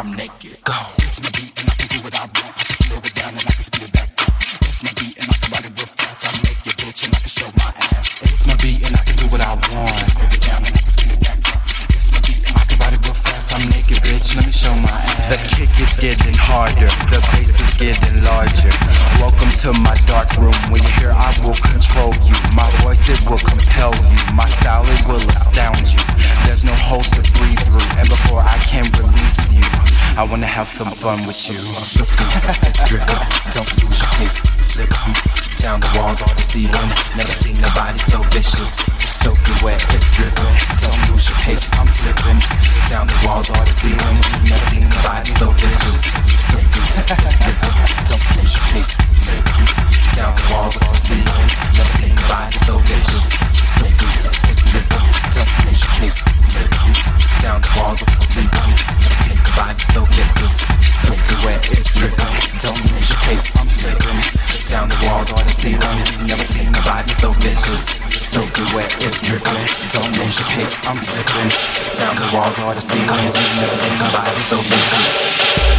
I'm naked. Go. It's my beat and I can do what I want. I can slow it down and I can speed it back up. It's my beat and I can ride it real fast. I'm naked, bitch, and I can show my ass. It's my beat and I can do what I want. I can slow it down and I can speed it back up. It's my beat and I can ride it real fast. I'm naked, bitch, let me show my ass. The kick is getting harder, the bass is getting larger. Welcome to my dark room. When you're here, I will control you. My voice, it will compel you. My style, it will astound you. There's no holes to breathe through, and before I can release you, I wanna have some fun with you. Slip up, don't lose your pace. Slip up, down the walls, all deceiving. Never seen nobody so vicious. Soaking wet, it's dripping. Don't lose your pace, I'm slipping. Down the walls, all deceiving. Never seen nobody so vicious. Soaking wet, don't lose your pace. Slip up, down the walls, all deceiving. Never seen nobody so vicious. Soaking wet, don't lose your pace. Slip up, down the walls, all deceiving. Never seen nobody so vicious. Soaking wet, it's dripping. Don't lose your pace, I'm slipping. Down the walls, all deceiving. Never seen nobody so vicious. Soaking wet, it's dripping. Don't lose your pace, I'm slipping. Down the walls, all deceiving. Never seen nobody so vicious.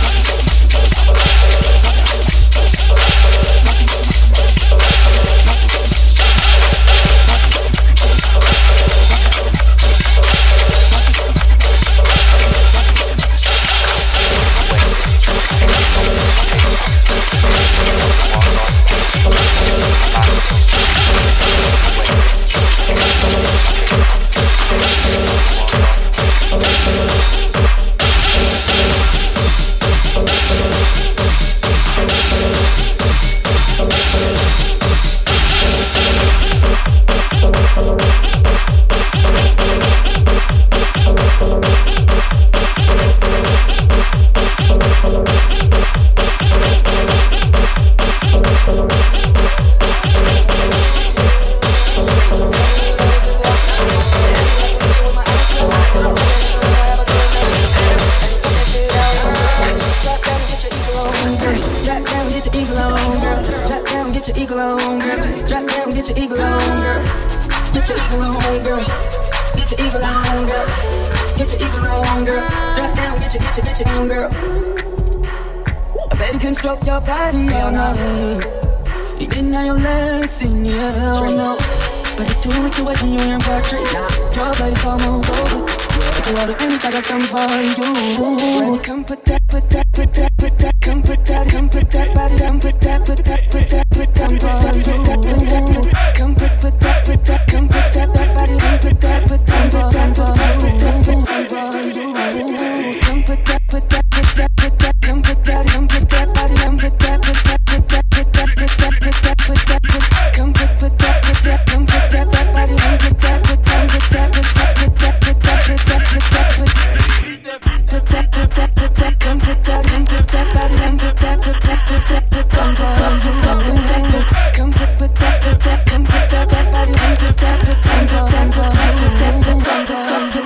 Stroke your body all night. You didn't have your legs in the air, oh no. But it's too much to wait when you're in country. Your body's almost over. To all the ends, I got something for you. Come put that, come put that, come put that body down, put that for you. Come put that, come put that body down, put that for you. Come put that, come put that, come put that body down, put that, come put that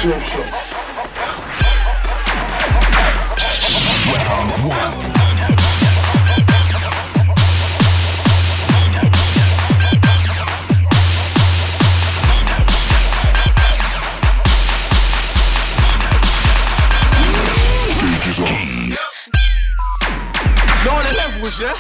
Know the levels, yeah?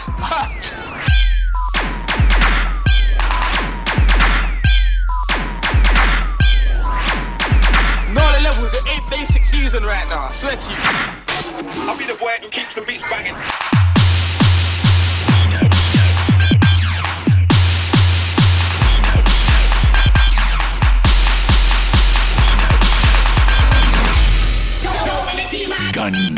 Know the levels, it ain't basic season right now, I swear to you. I'll be the boy who keeps the beats banging. Gun.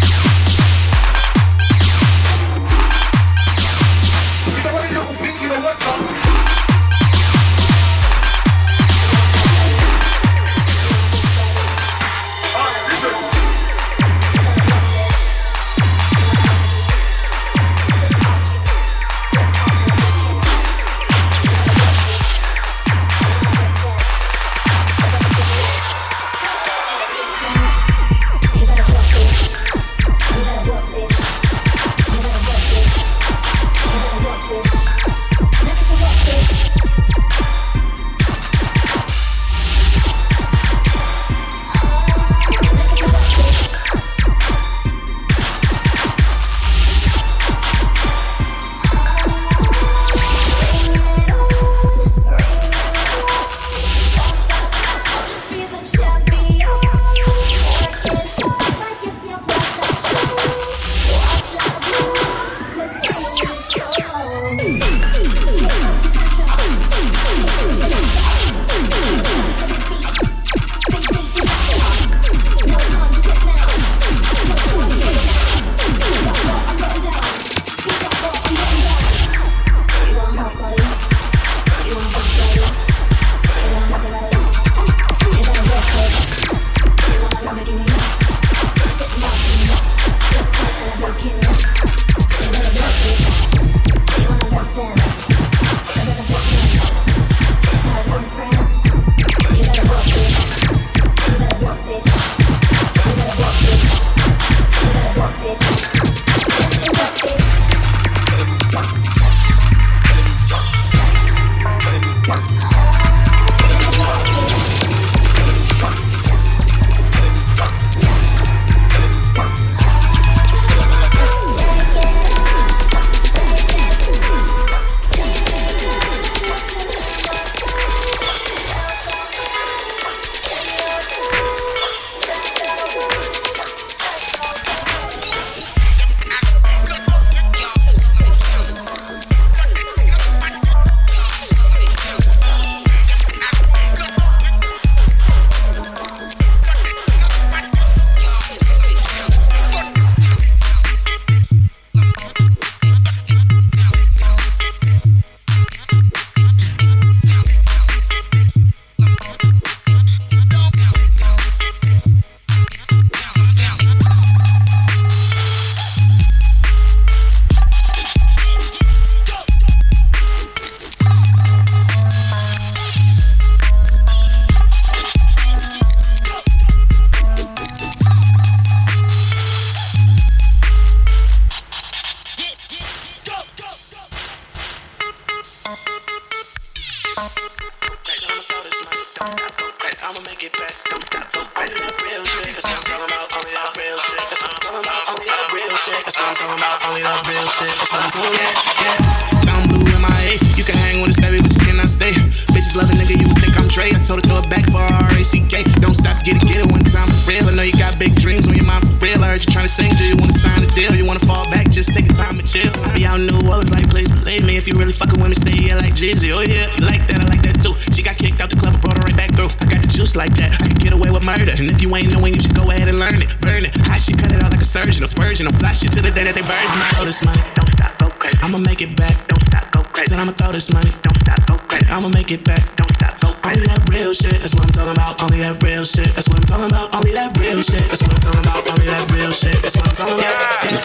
I'ma make it back. Don't stop. Only that real shit. That's what I'm talking about. Only that real shit. That's what I'm talking about. Only that real shit. That's what I'm talking about. Only that real shit. That's what I'm talking about. Found blue in my A. You can hang with us, baby, but you cannot stay. Bitches love a nigga, you would think I'm Dre. I told her throw it back for R-A-C-K. Don't stop, get it one time for real. I know you got big dreams on your mind for real. I heard you trying to sing, do you wanna sign a deal? You wanna fall back, just take your time and chill. I be out in New Orleans like, please believe me. If you really fucking with me, say yeah like Jeezy. Oh yeah, you like that, I like that too. She got kicked out the club, I brought her right back through. I got the juice like that, I can get away with murder. And if you ain't knowing, you should go ahead and learn it. Burn it, hot shit, cut it out like a surgeon. I'm spurging, I'm fly shit to the day that they bury me. Throw this money, don't stop, go crazy. I'ma make it back, don't stop, go crazy. Said I'ma throw this money, don't stop, go crazy. I'ma make it back, don't stop, go crazy. Only that real shit, that's what I'm talking about. Only that real shit, that's what I'm talking about. Only that real shit, that's what I'm talking about. Only that real shit, that's what I'm talking about.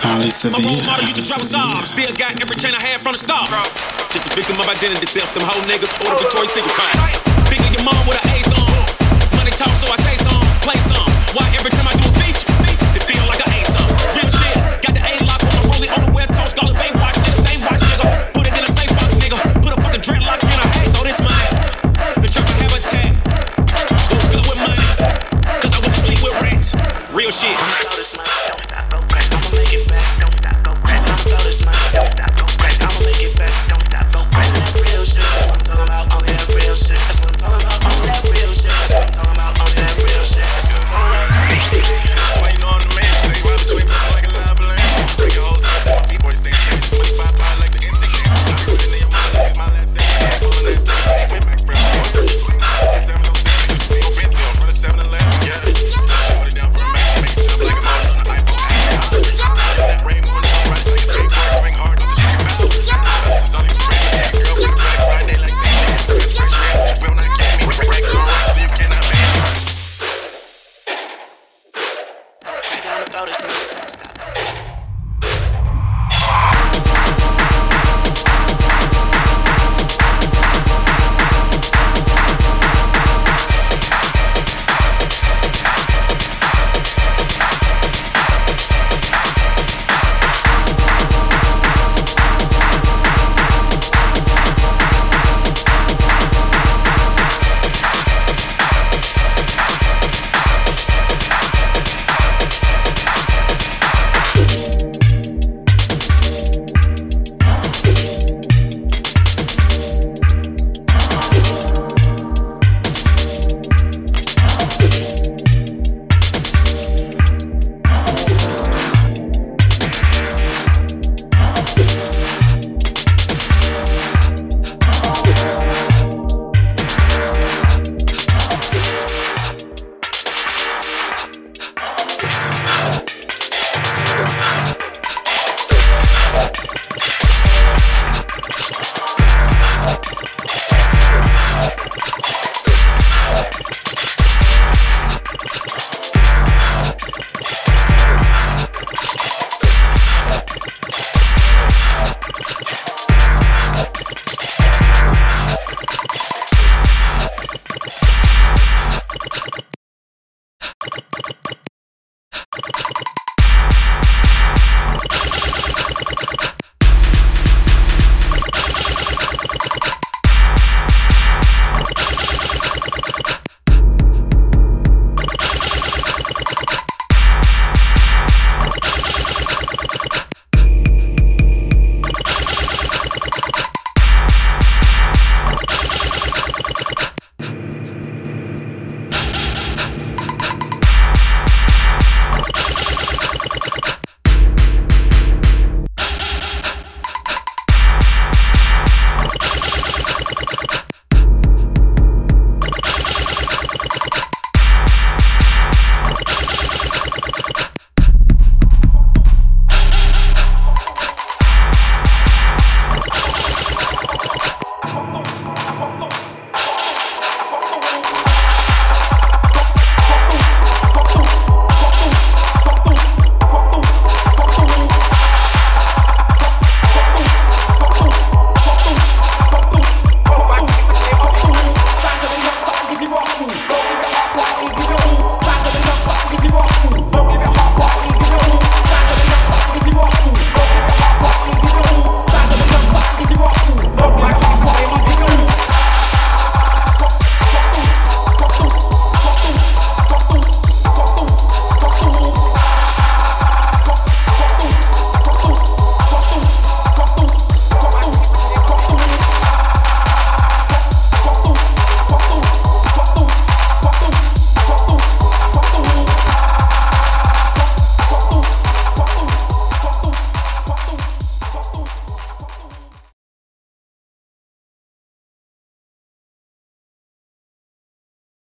My role model used to travel Saab. Still got every chain I had from the start. Just a victim of identity theft. Them whole niggas order Victoria's Secret kind. Bigger your mom with an A on. Money talk, so I say some. notice me.